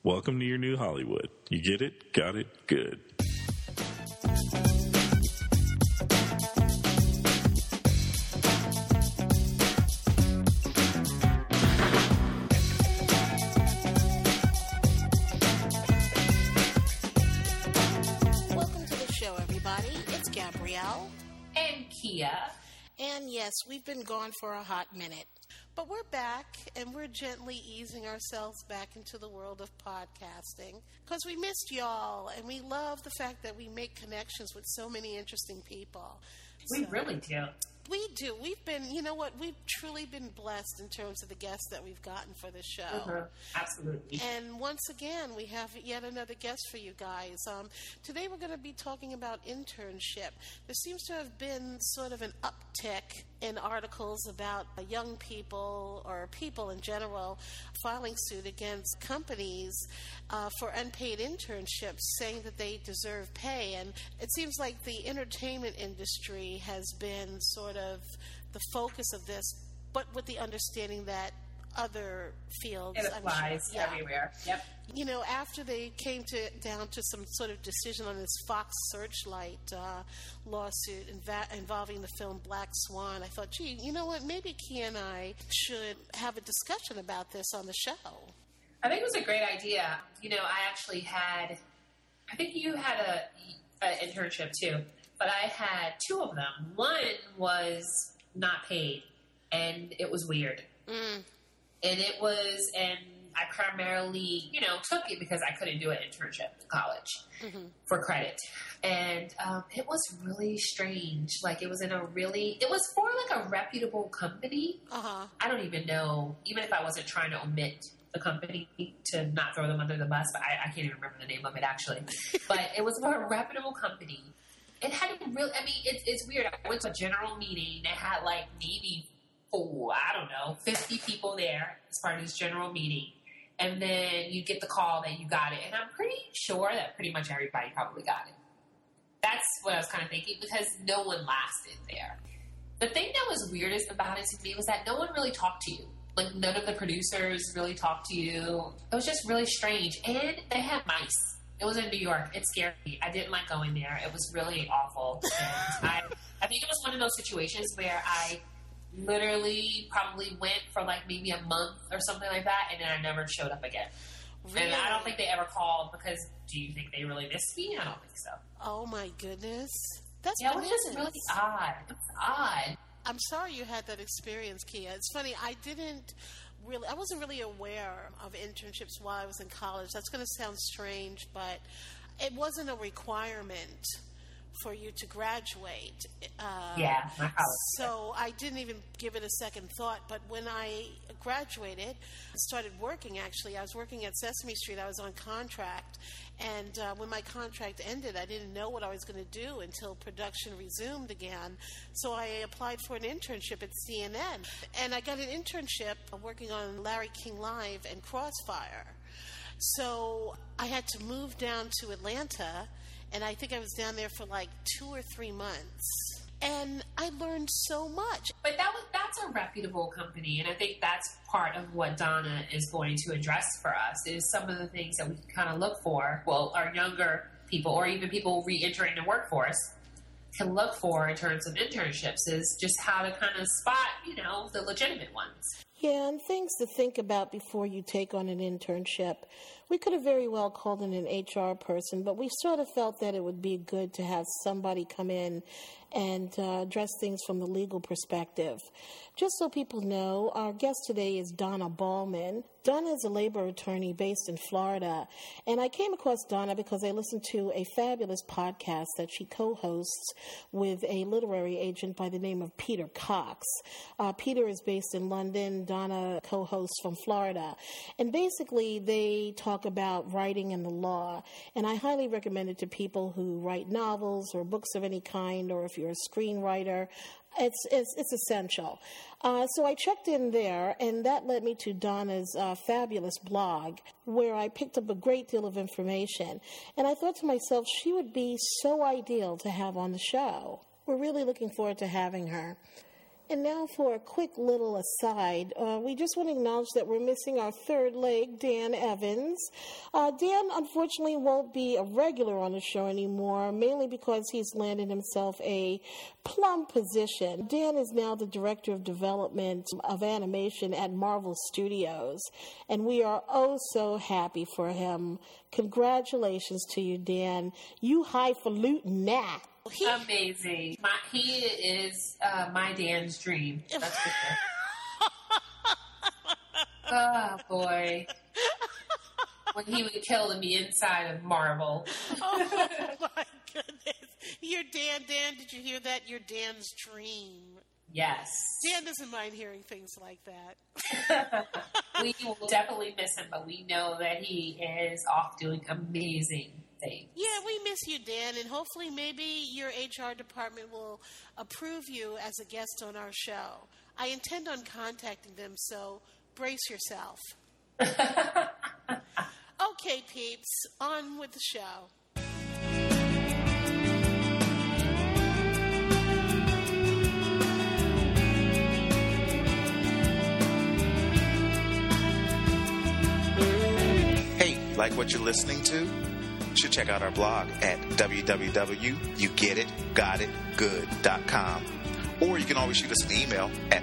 Welcome to your new Hollywood. You get it? Got it? Good. Welcome to the show, everybody. It's Gabrielle. And Kia. And yes, we've been gone for a hot minute. But we're back, and we're gently easing ourselves back into the world of podcasting because we missed y'all, and we love the fact that we make connections with so many interesting people. We really do. We do. We've been, you know what, we've truly been blessed in terms of the guests that we've gotten for the show. Mm-hmm. Absolutely. And once again, we have yet another guest for you guys. Today we're going to be talking about internship. There seems to have been sort of an uptick in articles about young people or people in general filing suit against companies for unpaid internships, saying that they deserve pay. And it seems like the entertainment industry has been sort of the focus of this, but with the understanding that other fields, it applies everywhere. Yep. You know, after they came down to some sort of decision on this Fox Searchlight lawsuit involving the film Black Swan, I thought, gee, you know what, maybe Kia and I should have a discussion about this on the show. I think it was a great idea. You know, I think you had an internship too, but I had two of them. One was not paid, and it was weird. And I primarily, took it because I couldn't do an internship in college for credit. And it was really strange. Like, it was for like a reputable company. Uh-huh. I don't even know, even if I wasn't trying to omit the company to not throw them under the bus, but I can't even remember the name of it actually. But it was for a reputable company. It had it's weird. I went to a general meeting. They had like maybe 50 people there as part of this general meeting. And then you get the call that you got it. And I'm pretty sure that pretty much everybody probably got it. That's what I was kind of thinking, because no one lasted there. The thing that was weirdest about it to me was that no one really talked to you. Like, none of the producers really talked to you. It was just really strange. And they had mice. It was in New York. It scared me. I didn't like going there. It was really awful. And I think it was one of those situations where I literally probably went for like maybe a month or something like that, and then I never showed up again. Really? And I don't think they ever called because, do you think they really missed me? I don't think so. Oh my goodness. That's it was just really odd. It was odd. I'm sorry you had that experience, Kia. It's funny, I wasn't really aware of internships while I was in college. That's going to sound strange, but it wasn't a requirement for you to graduate. Yeah, my college. So I didn't even give it a second thought. But when I graduated, I started working, actually. I was working at Sesame Street. I was on contract. And when my contract ended, I didn't know what I was going to do until production resumed again. So I applied for an internship at CNN. And I got an internship working on Larry King Live and Crossfire. So I had to move down to Atlanta, and I think I was down there for like 2 or 3 months. And I learned so much. But that's a reputable company, and I think that's part of what Donna is going to address for us, is some of the things that we can kind of look for. Well, our younger people, or even people re-entering the workforce, can look for in terms of internships, is just how to kind of spot, the legitimate ones. Yeah, and things to think about before you take on an internship. We could have very well called in an HR person, but we sort of felt that it would be good to have somebody come in and address things from the legal perspective. Just so people know, our guest today is Donna Ballman. Donna is a labor attorney based in Florida, and I came across Donna because I listened to a fabulous podcast that she co-hosts with a literary agent by the name of Peter Cox. Peter is based in London. Donna co-hosts from Florida. And basically, they talk about writing and the law, and I highly recommend it to people who write novels or books of any kind, or if you're a screenwriter. It's essential. So I checked in there, and that led me to Donna's fabulous blog, where I picked up a great deal of information. And I thought to myself, she would be so ideal to have on the show. We're really looking forward to having her. And now for a quick little aside, we just want to acknowledge that we're missing our third leg, Dan Evans. Dan, unfortunately, won't be a regular on the show anymore, mainly because he's landed himself a plum position. Dan is now the Director of Development of Animation at Marvel Studios, and we are oh so happy for him. Congratulations to you, Dan. You highfalutin' that. Amazing. He is my Dan's dream. That's for sure. Oh, boy. When he would kill in the inside of Marvel. Oh, my goodness. You're Dan. Did you hear that? You're Dan's dream. Yes. Dan doesn't mind hearing things like that. We will definitely miss him, but we know that he is off doing amazing things. Yeah, we miss you, Dan, and hopefully maybe your HR department will approve you as a guest on our show. I intend on contacting them, so brace yourself. Okay, peeps, on with the show. Hey, like what you're listening to? You should check out our blog at www.yougetitgotitgood.com. Or you can always shoot us an email at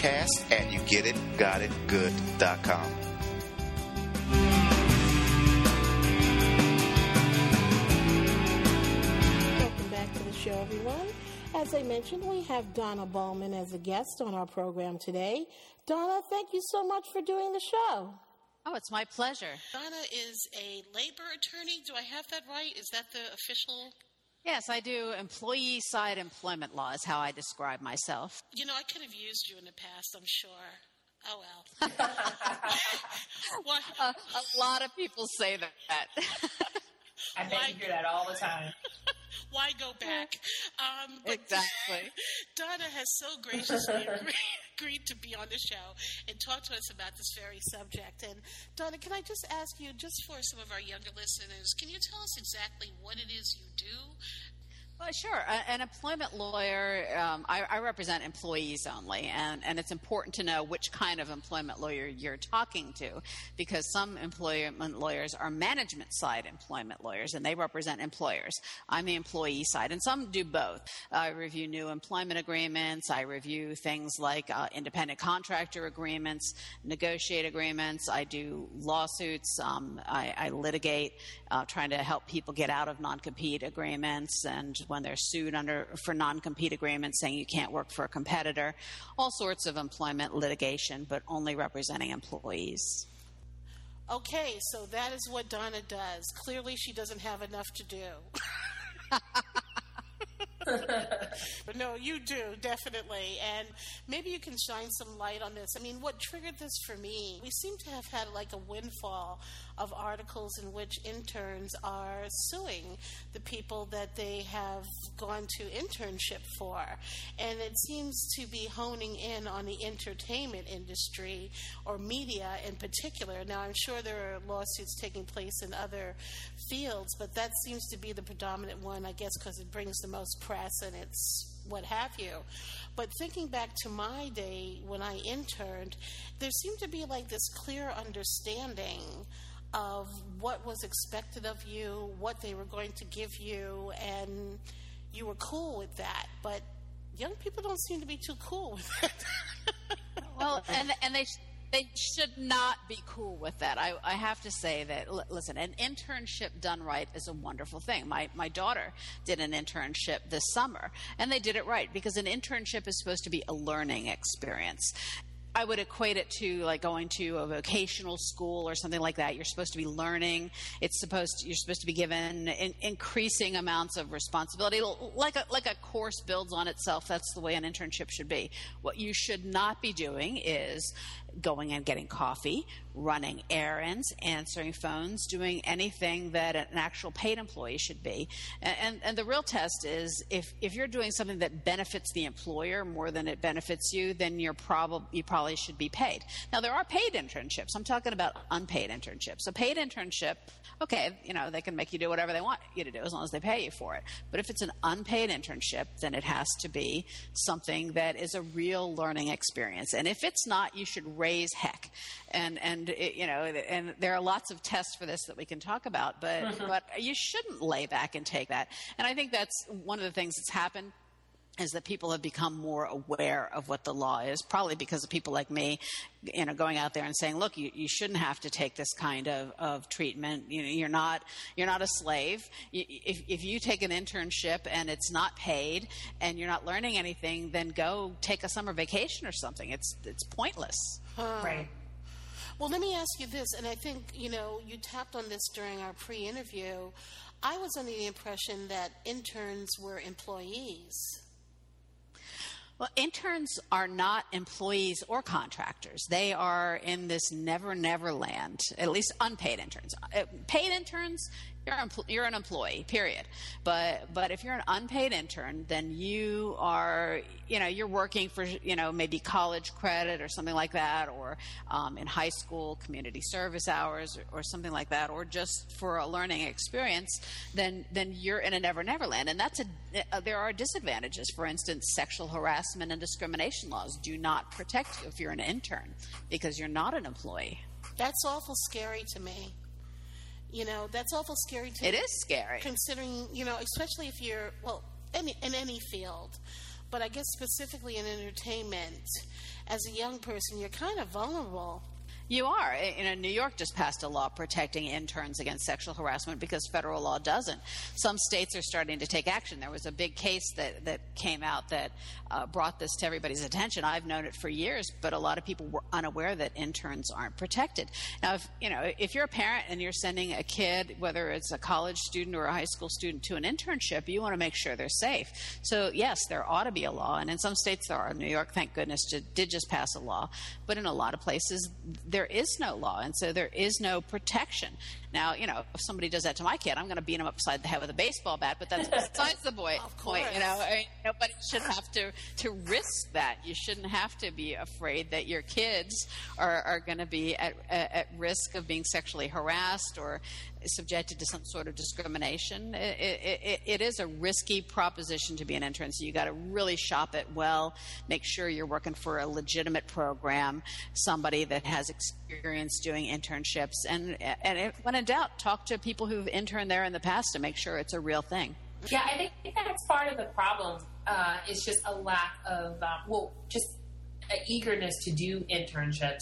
podcast@yougetitgotitgood.com. Welcome back to the show, everyone. As I mentioned, we have Donna Ballman as a guest on our program today. Donna, thank you so much for doing the show. Oh, it's my pleasure. Donna is a labor attorney. Do I have that right? Is that the official? Yes, I do employee side employment law is how I describe myself. You know, I could have used you in the past, I'm sure. Oh, well. What? A lot of people say that. I bet you hear that all the time. Why go back? Exactly. Donna has so graciously agreed to be on the show and talk to us about this very subject. And Donna, can I just ask you, just for some of our younger listeners, can you tell us exactly what it is you do? Well, sure. An employment lawyer, I represent employees only, and it's important to know which kind of employment lawyer you're talking to, because some employment lawyers are management side employment lawyers, and they represent employers. I'm the employee side, and some do both. I review new employment agreements. I review things like independent contractor agreements, negotiate agreements. I do lawsuits. I litigate, trying to help people get out of non-compete agreements, and when they're sued for non-compete agreements saying you can't work for a competitor, all sorts of employment litigation, but only representing employees. Okay, so that is what Donna does. Clearly she doesn't have enough to do. But no, you do, definitely. And maybe you can shine some light on this. I mean, what triggered this for me, we seem to have had like a windfall of articles in which interns are suing the people that they have gone to internship for. And it seems to be honing in on the entertainment industry or media in particular. Now, I'm sure there are lawsuits taking place in other fields, but that seems to be the predominant one, I guess, because it brings the most press and it's what have you. But thinking back to my day when I interned, there seemed to be like this clear understanding of what was expected of you, what they were going to give you, and you were cool with that. But young people don't seem to be too cool with it. Well, and they should not be cool with that. I have to say that, listen, an internship done right is a wonderful thing. My daughter did an internship this summer, and they did it right, because an internship is supposed to be a learning experience. I would equate it to like going to a vocational school or something like that. You're supposed to be learning. You're supposed to be given increasing amounts of responsibility, like a course builds on itself. That's the way an internship should be. What you should not be doing is going and getting coffee, running errands, answering phones, doing anything that an actual paid employee should be. And the real test is if you're doing something that benefits the employer more than it benefits you, then you probably should be paid. Now, there are paid internships. I'm talking about unpaid internships. A paid internship, okay, they can make you do whatever they want you to do as long as they pay you for it. But if it's an unpaid internship, then it has to be something that is a real learning experience. And if it's not, you should raise heck. And there are lots of tests for this that we can talk about, but you shouldn't lay back and take that. And I think that's one of the things that's happened, is that people have become more aware of what the law is, probably because of people like me, going out there and saying, look, you shouldn't have to take this kind of treatment. You're not a slave. If you take an internship and it's not paid and you're not learning anything, then go take a summer vacation or something. It's pointless. Right. Well, let me ask you this, and I think, you tapped on this during our pre-interview. I was under the impression that interns were employees. Well, interns are not employees or contractors. They are in this never land, at least unpaid interns. Paid interns, you're an employee, period. But if you're an unpaid intern, then you are, you're working for, maybe college credit or something like that, or in high school community service hours or something like that, or just for a learning experience, then you're in a never land. And there are disadvantages. For instance, sexual harassment and discrimination laws do not protect you if you're an intern because you're not an employee. That's awful scary to me. That's awful scary to me. It is scary. Considering, especially if you're, in any field, but I guess specifically in entertainment, as a young person, you're kind of vulnerable. You are. New York just passed a law protecting interns against sexual harassment because federal law doesn't. Some states are starting to take action. There was a big case that came out that brought this to everybody's attention. I've known it for years, but a lot of people were unaware that interns aren't protected. Now, if you're a parent and you're sending a kid, whether it's a college student or a high school student, to an internship, you want to make sure they're safe. So, yes, there ought to be a law, and in some states there are. New York, thank goodness, did just pass a law. But in a lot of places, there is no law, and so there is no protection. Now, if somebody does that to my kid, I'm going to beat him upside the head with a baseball bat, but that's besides the point. Nobody should have to risk that. You shouldn't have to be afraid that your kids are going to be at risk of being sexually harassed or subjected to some sort of discrimination. It is a risky proposition to be an intern, so you got to really shop it well, make sure you're working for a legitimate program, somebody that has experience doing internships, and when in doubt, talk to people who've interned there in the past to make sure it's a real thing. Yeah, I think that's part of the problem. Is just a lack of just an eagerness to do internships.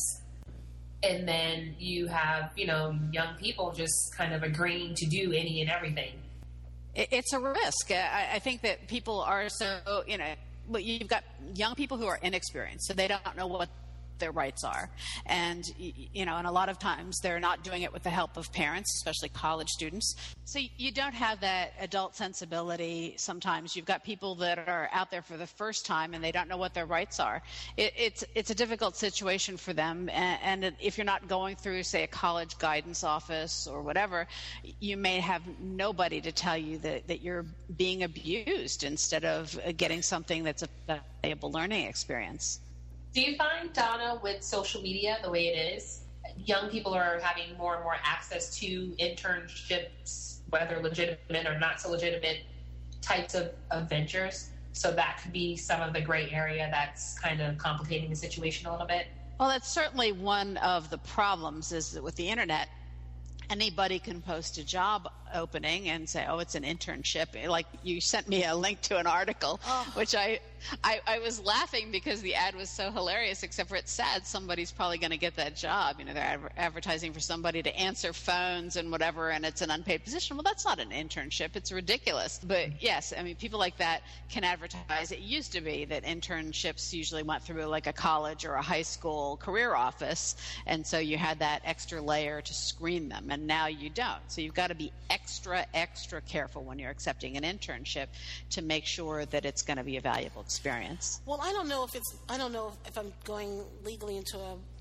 And then you have, young people just kind of agreeing to do any and everything. It's a risk. I think that people are so, you've got young people who are inexperienced, so they don't know what their rights are. And, and a lot of times they're not doing it with the help of parents, especially college students. So you don't have that adult sensibility sometimes. You've got people that are out there for the first time and they don't know what their rights are. It's a difficult situation for them. And if you're not going through, say, a college guidance office or whatever, you may have nobody to tell you that you're being abused instead of getting something that's a valuable learning experience. Do you find, Donna, with social media the way it is, young people are having more and more access to internships, whether legitimate or not so legitimate types of ventures? So that could be some of the gray area that's kind of complicating the situation a little bit. Well, that's certainly one of the problems is that with the internet, anybody can post a job opening and say, oh, it's an internship. Like you sent me a link to an article, which I was laughing because the ad was so hilarious, except for it's sad. Somebody's probably going to get that job. They're advertising for somebody to answer phones and whatever, and it's an unpaid position. Well, that's not an internship. It's ridiculous. But yes, people like that can advertise. It used to be that internships usually went through like a college or a high school career office, and so you had that extra layer to screen them, and now you don't. So you've got to be extra careful when you're accepting an internship to make sure that it's going to be a valuable experience. Well, I don't know if I'm going legally into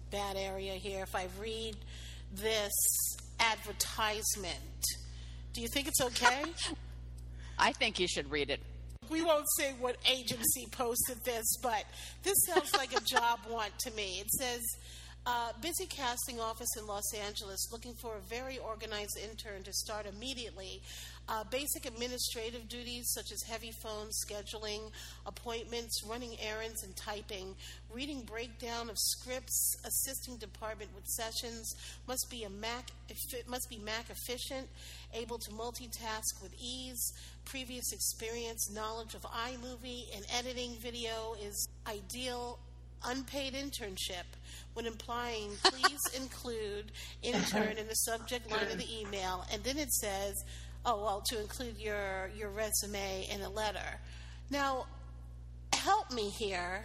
bad area here if I read this advertisement. Do you think it's okay? I think you should read it. We won't say what agency posted this, but this sounds like a job want to me. It says, busy casting office in Los Angeles looking for a very organized intern to start immediately. Basic administrative duties such as heavy phone scheduling, appointments, running errands, and typing, reading breakdown of scripts, assisting department with sessions, must be Mac efficient, able to multitask with ease, previous experience, knowledge of iMovie and editing video is ideal. Unpaid internship. When implying, please include intern in the subject line of the email, and then it says, to include your resume in a letter. Now, help me here.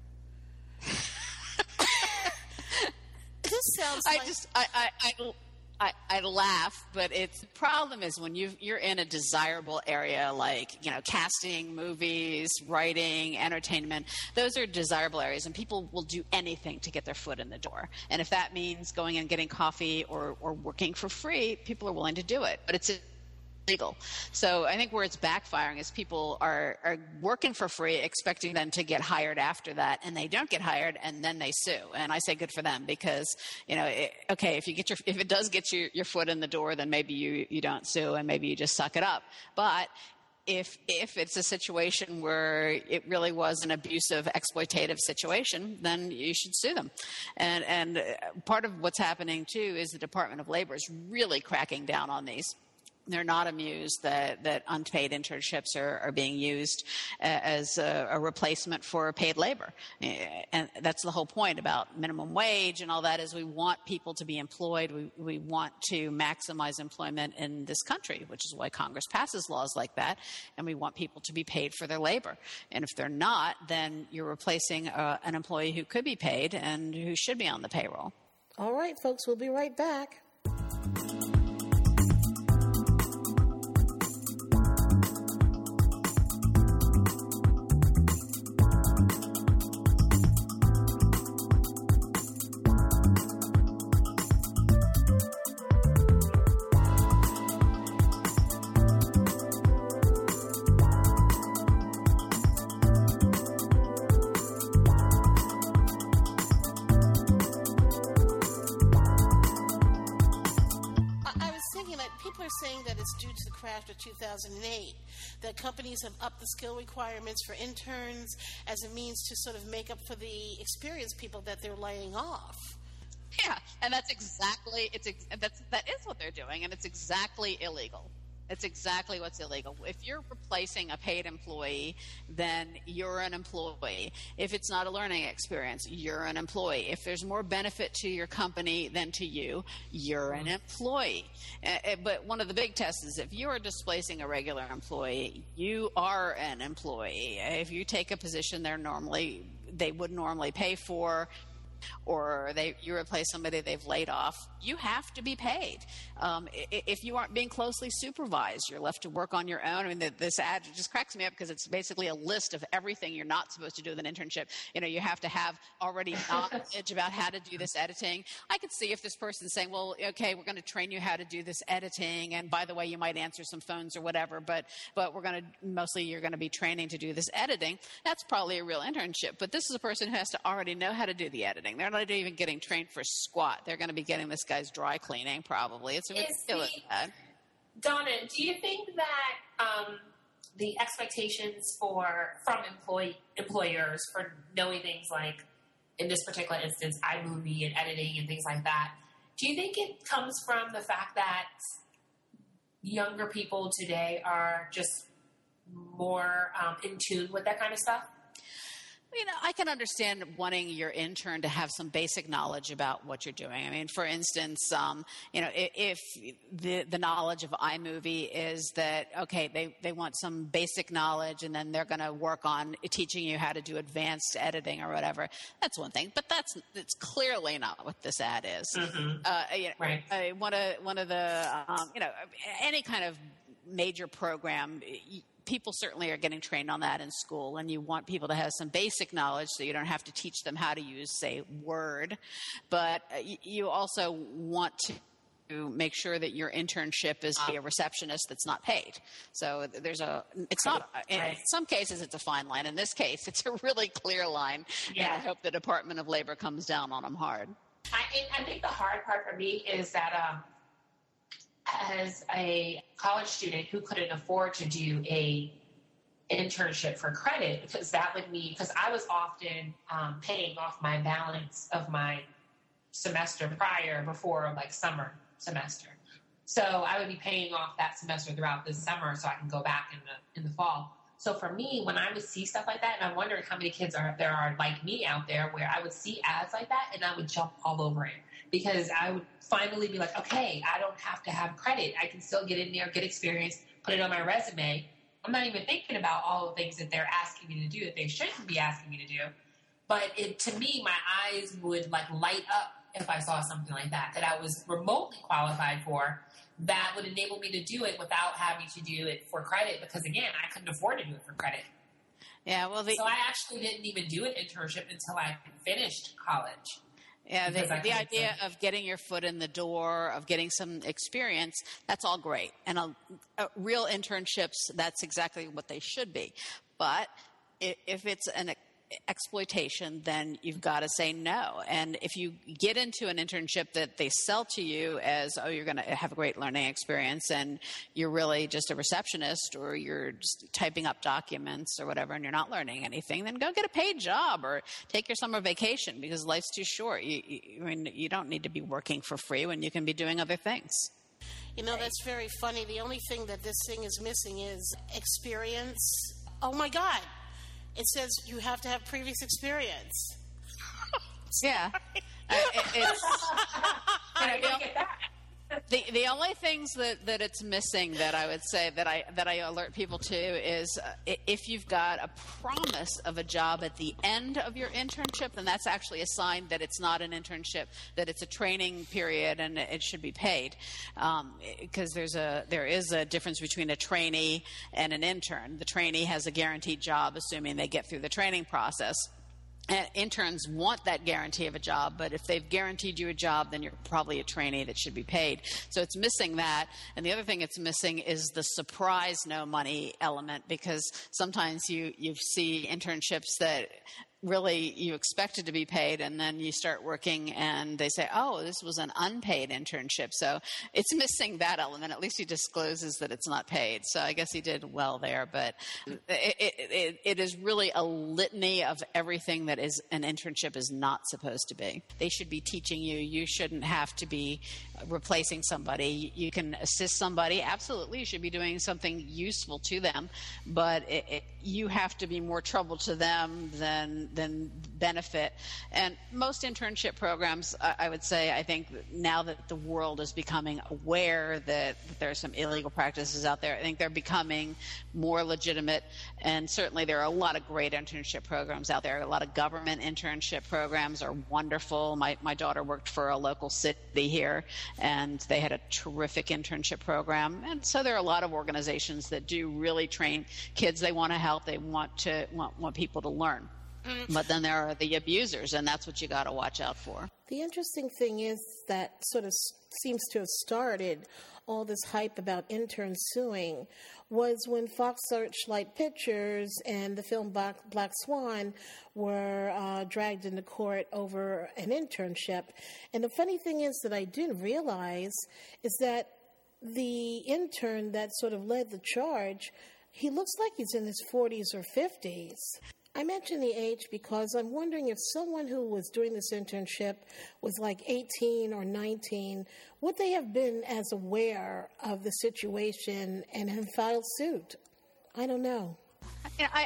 This sounds like... I laugh, but the problem is when you're in a desirable area like, casting, movies, writing, entertainment, those are desirable areas, and people will do anything to get their foot in the door. And if that means going and getting coffee or working for free, people are willing to do it. But it's illegal. So I think where it's backfiring is people are working for free, expecting them to get hired after that, and they don't get hired, and then they sue. And I say good for them because, if it does get your foot in the door, then maybe you don't sue and maybe you just suck it up. But if it's a situation where it really was an abusive, exploitative situation, then you should sue them. And part of what's happening too is the Department of Labor is really cracking down on these. They're not amused that unpaid internships are being used as a replacement for paid labor. And that's the whole point about minimum wage and all that is we want people to be employed. We want to maximize employment in this country, which is why Congress passes laws like that. And we want people to be paid for their labor. And if they're not, then you're replacing an employee who could be paid and who should be on the payroll. All right, folks, we'll be right back. To the crash of 2008, that companies have upped the skill requirements for interns as a means to sort of make up for the experienced people that they're laying off. Yeah, and that is what they're doing, and it's exactly illegal. It's exactly what's illegal. If you're replacing a paid employee, then you're an employee. If it's not a learning experience, you're an employee. If there's more benefit to your company than to you, you're an employee. But one of the big tests is if you are displacing a regular employee, you are an employee. If you take a position they would normally pay for, or you replace somebody they've laid off, you have to be paid. If you aren't being closely supervised, you're left to work on your own. I mean, this ad just cracks me up because it's basically a list of everything you're not supposed to do with an internship. You have to have already knowledge about how to do this editing. I could see if this person's saying, well, okay, we're going to train you how to do this editing, and by the way, you might answer some phones or whatever, but you're going to be training to do this editing. That's probably a real internship. But this is a person who has to already know how to do the editing. They're not even getting trained for squat. They're going to be getting this guy's dry cleaning, probably. It's ridiculous. Donna, do you think that the expectations from employers for knowing things like, in this particular instance, iMovie and editing and things like that, do you think it comes from the fact that younger people today are just more in tune with that kind of stuff? I can understand wanting your intern to have some basic knowledge about what you're doing. I mean, for instance, if the knowledge of iMovie is that, okay, they want some basic knowledge and then they're going to work on teaching you how to do advanced editing or whatever, that's one thing. But it's clearly not what this ad is. Mm-hmm. Right. One of the, any kind of major program, people certainly are getting trained on that in school, and you want people to have some basic knowledge so you don't have to teach them how to use, say, Word. But you also want to make sure that your internship is a receptionist that's not paid. So it's not, in some cases it's a fine line. In this case, it's a really clear line. Yeah. And I hope the Department of Labor comes down on them hard. I think the hard part for me is that as a college student who couldn't afford to do a internship for credit, because that would mean, because I was often paying off my balance of my semester prior before like summer semester. So I would be paying off that semester throughout the summer so I can go back in the fall. So for me, when I would see stuff like that, and I wondered how many kids there are like me out there where I would see ads like that and I would jump all over it, because I would finally be like, okay, I don't have to have credit. I can still get in there, get experience, put it on my resume. I'm not even thinking about all the things that they're asking me to do that they shouldn't be asking me to do. But to me, my eyes would like light up if I saw something like that I was remotely qualified for, that would enable me to do it without having to do it for credit, because again, I couldn't afford to do it for credit. Yeah, well, so I actually didn't even do an internship until I finished college. Yeah, the idea of getting your foot in the door, of getting some experience, that's all great. And real internships, that's exactly what they should be. But if it's an exploitation, then you've got to say no. And if you get into an internship that they sell to you as, oh, you're going to have a great learning experience, and you're really just a receptionist, or you're just typing up documents or whatever, and you're not learning anything, then go get a paid job or take your summer vacation, because life's too short. You don't need to be working for free when you can be doing other things. You know, that's very funny. The only thing that this thing is missing is experience. Oh, my God. It says you have to have previous experience. Yeah. The only things that it's missing that I would say that I alert people to is if you've got a promise of a job at the end of your internship, then that's actually a sign that it's not an internship, that it's a training period and it should be paid. Because there is a difference between a trainee and an intern. The trainee has a guaranteed job, assuming they get through the training process. And interns want that guarantee of a job, but if they've guaranteed you a job, then you're probably a trainee that should be paid. So it's missing that. And the other thing it's missing is the surprise no money element, because sometimes you see internships that really you expected to be paid, and then you start working and they say, oh, this was an unpaid internship. So it's missing that element. At least he discloses that it's not paid. So I guess he did well there. But it is really a litany of everything that is an internship is not supposed to be. They should be teaching you. You shouldn't have to be replacing somebody. You can assist somebody. Absolutely, you should be doing something useful to them. But you have to be more trouble to them than benefit. And most internship programs, I would say, I think now that the world is becoming aware that there are some illegal practices out there, I think they're becoming more legitimate. And certainly there are a lot of great internship programs out there. A lot of government internship programs are wonderful. My daughter worked for a local city here, and they had a terrific internship program. And so there are a lot of organizations that do really train kids. They want to help. They want people to learn. But then there are the abusers, and that's what you got to watch out for. The interesting thing is that sort of seems to have started all this hype about interns suing was when Fox Searchlight Pictures and the film Black Swan were dragged into court over an internship. And the funny thing is that I didn't realize is that the intern that sort of led the charge, he looks like he's in his 40s or 50s. I mention the age because I'm wondering if someone who was doing this internship was like 18 or 19, would they have been as aware of the situation and have filed suit? I don't know.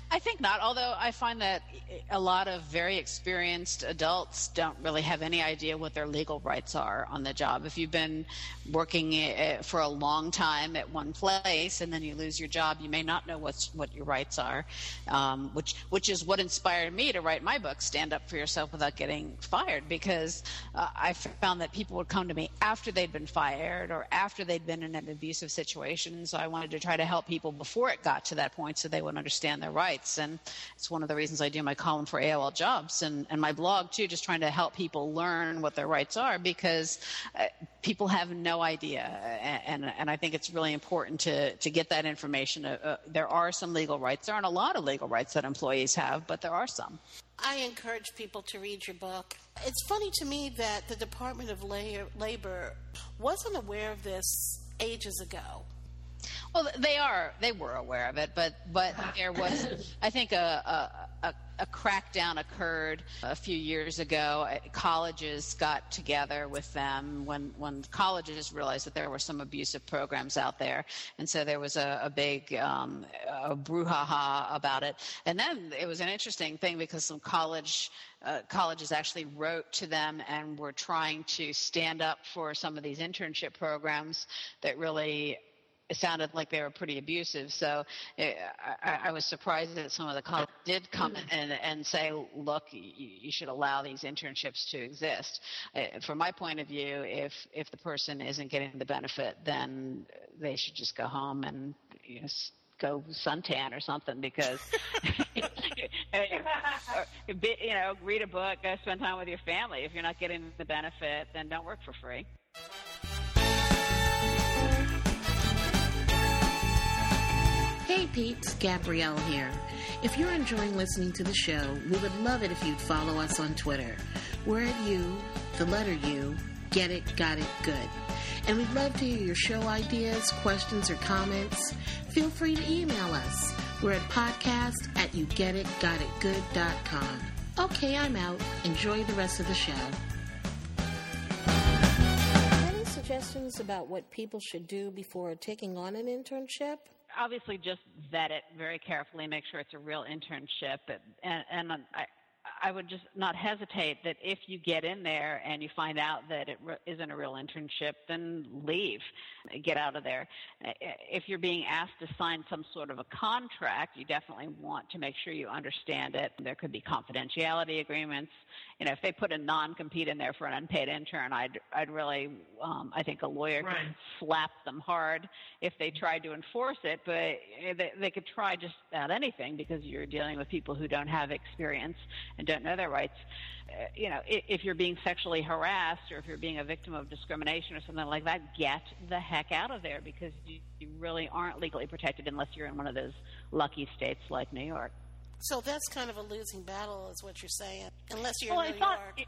I think not, although I find that a lot of very experienced adults don't really have any idea what their legal rights are on the job. If you've been working for a long time at one place and then you lose your job, you may not know what your rights are, which is what inspired me to write my book, Stand Up for Yourself Without Getting Fired, because I found that people would come to me after they'd been fired or after they'd been in an abusive situation. So I wanted to try to help people before it got to that point so they would understand their rights. And it's one of the reasons I do my column for AOL Jobs and my blog too, just trying to help people learn what their rights are, because people have no idea. And I think it's really important to get that information. There are some legal rights. There aren't a lot of legal rights that employees have, but there are some. I encourage people to read your book. It's funny to me that the Department of Labor wasn't aware of this ages ago. Well, they were aware of it, but there was, I think, a crackdown occurred a few years ago. Colleges got together with them when colleges realized that there were some abusive programs out there, and so there was a big brouhaha about it. And then it was an interesting thing because some colleges actually wrote to them and were trying to stand up for some of these internship programs that really it sounded like they were pretty abusive. So I was surprised that some of the colleges did come and say, look, you should allow these internships to exist. From my point of view, if the person isn't getting the benefit, then they should just go home and go suntan or something, because read a book, go spend time with your family. If you're not getting the benefit, then don't work for free. Hey peeps, Gabrielle here. If you're enjoying listening to the show, we would love it if you'd follow us on Twitter. We're at U, the letter U, Get It, Got It, Good. And we'd love to hear your show ideas, questions, or comments. Feel free to email us. We're at podcast@yougetitgotitgood.com. Okay, I'm out. Enjoy the rest of the show. Any suggestions about what people should do before taking on an internship? Obviously, just vet it very carefully, make sure it's a real internship. And I would just not hesitate that if you get in there and you find out that it isn't a real internship, then leave. Get out of there. If you're being asked to sign some sort of a contract, you definitely want to make sure you understand it. There could be confidentiality agreements. If they put a non-compete in there for an unpaid intern, I'd really, I think a lawyer could slap them hard if they tried to enforce it, but they could try just about anything because you're dealing with people who don't have experience and don't know their rights. If you're being sexually harassed or if you're being a victim of discrimination or something like that, get the heck out of there, because you really aren't legally protected unless you're in one of those lucky states like New York. So that's kind of a losing battle, is what you're saying, unless you're in New York.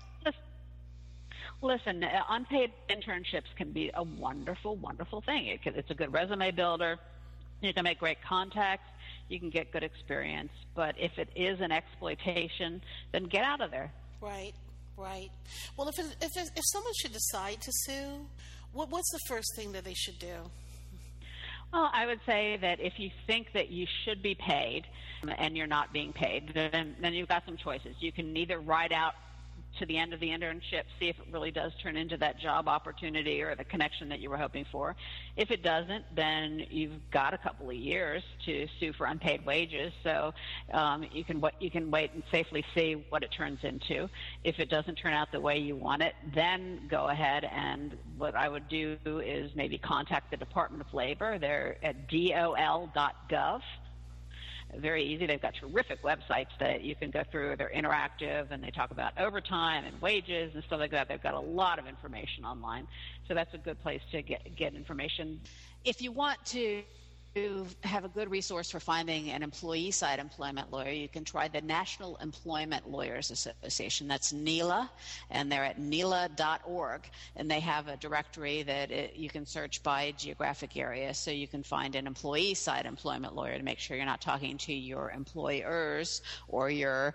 Listen, unpaid internships can be a wonderful, wonderful thing. It's a good resume builder. You can make great contacts. You can get good experience. But if it is an exploitation, then get out of there. Right. Well, if someone should decide to sue, what's the first thing that they should do? Well, I would say that if you think that you should be paid and you're not being paid, then you've got some choices. You can either ride out to the end of the internship, see if it really does turn into that job opportunity or the connection that you were hoping for. If it doesn't, then you've got a couple of years to sue for unpaid wages. So you can wait and safely see what it turns into. If it doesn't turn out the way you want it, then go ahead, and what I would do is maybe contact the Department of Labor. They're at dol.gov. Very easy. They've got terrific websites that you can go through. They're interactive, and they talk about overtime and wages and stuff like that. They've got a lot of information online, so that's a good place to get information. If you want to have a good resource for finding an employee-side employment lawyer, you can try the National Employment Lawyers Association. That's NELA, and they're at NELA.org, and they have a directory that you can search by geographic area, so you can find an employee-side employment lawyer to make sure you're not talking to your employers or your,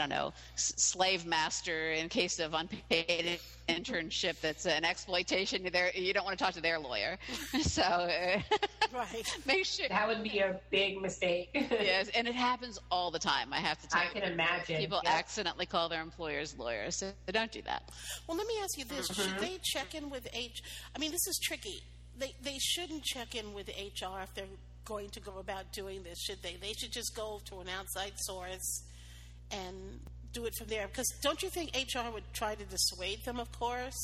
slave master in case of unpaid internship that's an exploitation. You don't want to talk to their lawyer. So right. Make pretty sure that would be a big mistake. Yes, and it happens all the time. I have to tell you. I can imagine. People Yep. accidentally call their employers lawyers. So don't do that. Well, let me ask you this: should they check in with I mean, this is tricky. They shouldn't check in with HR if they're going to go about doing this, should they? They should just go to an outside source and do it from there. Because don't you think HR would try to dissuade them? Of course.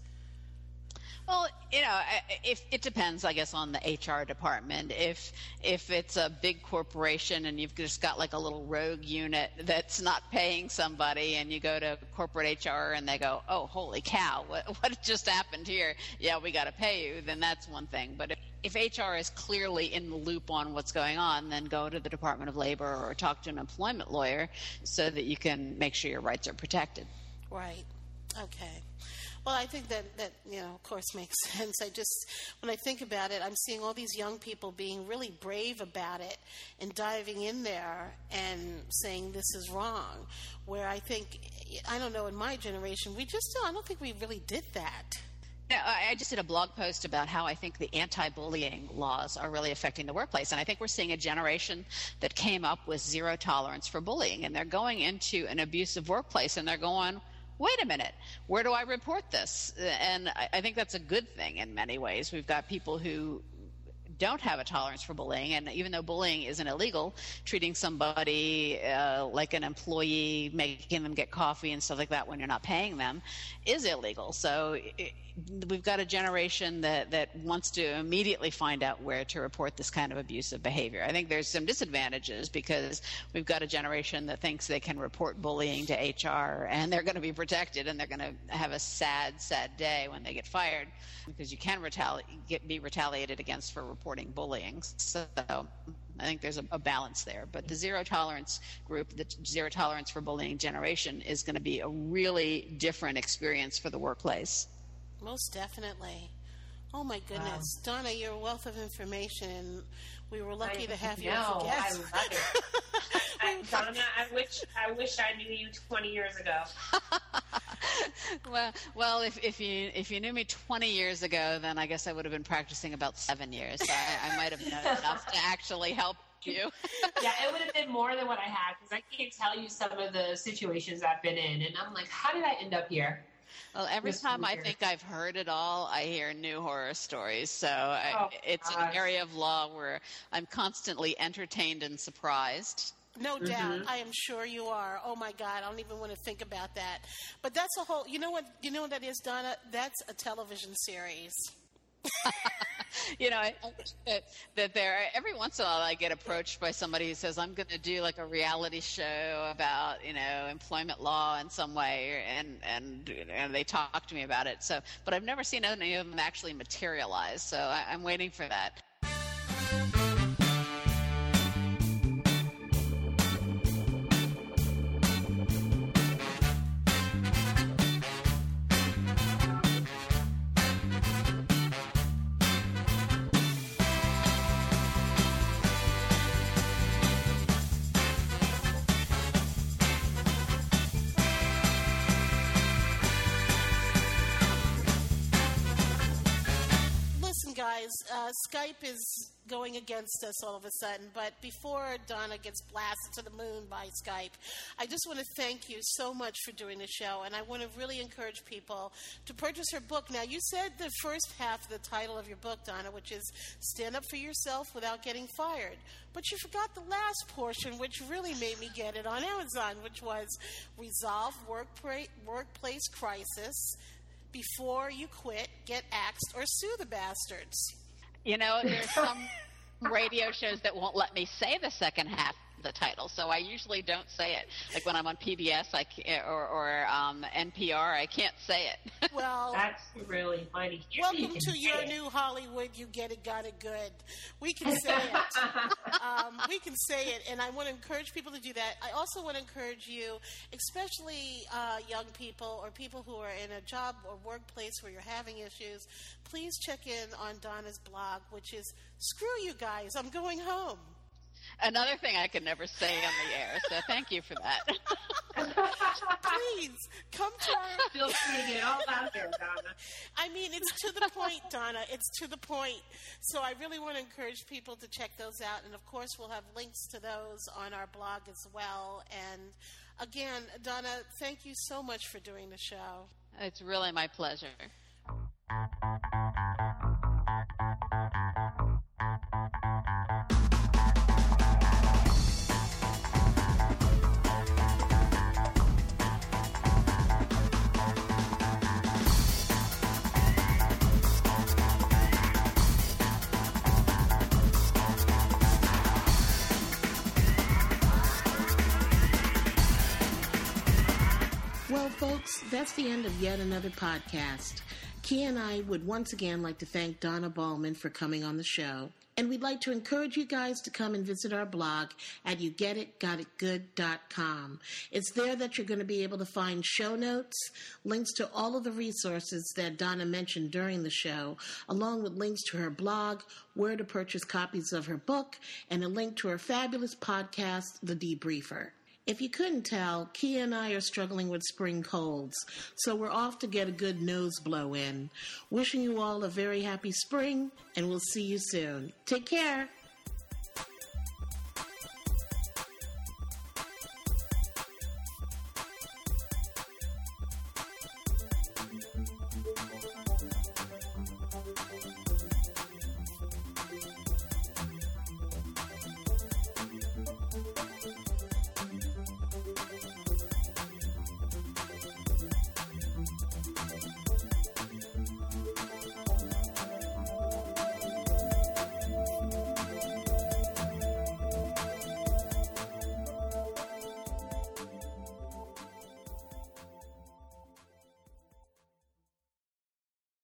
Well, if it depends, I guess, on the HR department. If it's a big corporation and you've just got like a little rogue unit that's not paying somebody, and you go to corporate HR and they go, "Oh, holy cow, what just happened here? Yeah, we got to pay you." Then that's one thing. But if HR is clearly in the loop on what's going on, then go to the Department of Labor or talk to an employment lawyer so that you can make sure your rights are protected. Right. Okay. Well, I think that of course, makes sense. When I think about it, I'm seeing all these young people being really brave about it and diving in there and saying this is wrong, where I think, I don't know, in my generation, I don't think we really did that. Yeah, I just did a blog post about how I think the anti-bullying laws are really affecting the workplace. And I think we're seeing a generation that came up with zero tolerance for bullying. And they're going into an abusive workplace and they're going, wait a minute, where do I report this? And I think that's a good thing in many ways. We've got people who don't have a tolerance for bullying, and even though bullying isn't illegal, treating somebody like an employee, making them get coffee and stuff like that when you're not paying them is illegal. So we've got a generation that wants to immediately find out where to report this kind of abusive behavior. I think there's some disadvantages because we've got a generation that thinks they can report bullying to HR and they're going to be protected, and they're going to have a sad day when they get fired, because you can be retaliated against for reporting bullying. So I think there's a balance there. But the zero tolerance group, the zero tolerance for bullying generation, is going to be a really different experience for the workplace. Most definitely. Oh my goodness. Wow. Donna, you're a wealth of information, and we were lucky to have you as a guest. I love it. Donna, I wish I knew you 20 years ago. Well, if you knew me 20 years ago, then I guess I would have been practicing about 7 years. So I might have known enough to actually help you. Yeah, it would have been more than what I had, because I can't tell you some of the situations I've been in, and I'm like, how did I end up here? Well, every time I think I've heard it all, I hear new horror stories. So it's an area of law where I'm constantly entertained and surprised. No doubt. I am sure you are. Oh my God, I don't even want to think about that. But that's a whole, you know what that is, Donna? That's a television series. That there, every once in a while I get approached by somebody who says, I'm going to do like a reality show about, employment law in some way, and they talk to me about it. So, but I've never seen any of them actually materialize. So I'm waiting for that. Skype is going against us all of a sudden, but before Donna gets blasted to the moon by Skype, I just want to thank you so much for doing the show, and I want to really encourage people to purchase her book. Now, you said the first half of the title of your book, Donna, which is Stand Up for Yourself Without Getting Fired, but you forgot the last portion, which really made me get it on Amazon, which was Resolve Workplace Crisis Before You Quit, Get Axed, or Sue the Bastards. There's some radio shows that won't let me say the second half of the title, so I usually don't say it. Like when I'm on PBS or NPR, I can't say it. Well, that's really funny. Welcome to your new Hollywood. You get it, got it good. We can say it. We can say it, and I want to encourage people to do that. I also want to encourage you, especially young people or people who are in a job or workplace where you're having issues, please check in on Donna's blog, which is Screw You Guys, I'm Going Home. Another thing I could never say on the air, so thank you for that. Please, come to our... Feel free to get all out there, Donna. I mean, it's to the point, Donna. It's to the point. So I really want to encourage people to check those out. And, of course, we'll have links to those on our blog as well. And, again, Donna, thank you so much for doing the show. It's really my pleasure. Well, folks, that's the end of yet another podcast. Kia and I would once again like to thank Donna Ballman for coming on the show. And we'd like to encourage you guys to come and visit our blog at yougetitgotitgood.com. It's there that you're going to be able to find show notes, links to all of the resources that Donna mentioned during the show, along with links to her blog, where to purchase copies of her book, and a link to her fabulous podcast, The Debriefer. If you couldn't tell, Kia and I are struggling with spring colds, so we're off to get a good nose blow in. Wishing you all a very happy spring, and we'll see you soon. Take care.